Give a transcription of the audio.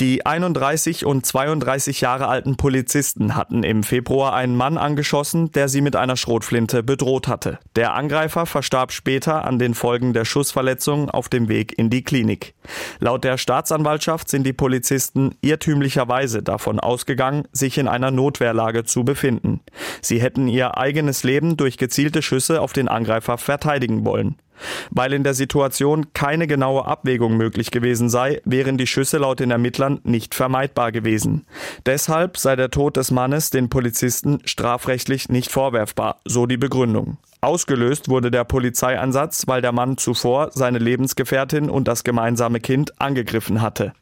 Die 31 und 32 Jahre alten Polizisten hatten im Februar einen Mann angeschossen, der sie mit einer Schrotflinte bedroht hatte. Der Angreifer verstarb später an den Folgen der Schussverletzung auf dem Weg in die Klinik. Laut der Staatsanwaltschaft sind die Polizisten irrtümlicherweise davon ausgegangen, sich in einer Notwehrlage zu befinden. Sie hätten ihr eigenes Leben durch gezielte Schüsse auf den Angreifer verteidigen wollen. Weil in der Situation keine genaue Abwägung möglich gewesen sei, wären die Schüsse laut den Ermittlern nicht vermeidbar gewesen. Deshalb sei der Tod des Mannes den Polizisten strafrechtlich nicht vorwerfbar, so die Begründung. Ausgelöst wurde der Polizeieinsatz, weil der Mann zuvor seine Lebensgefährtin und das gemeinsame Kind angegriffen hatte.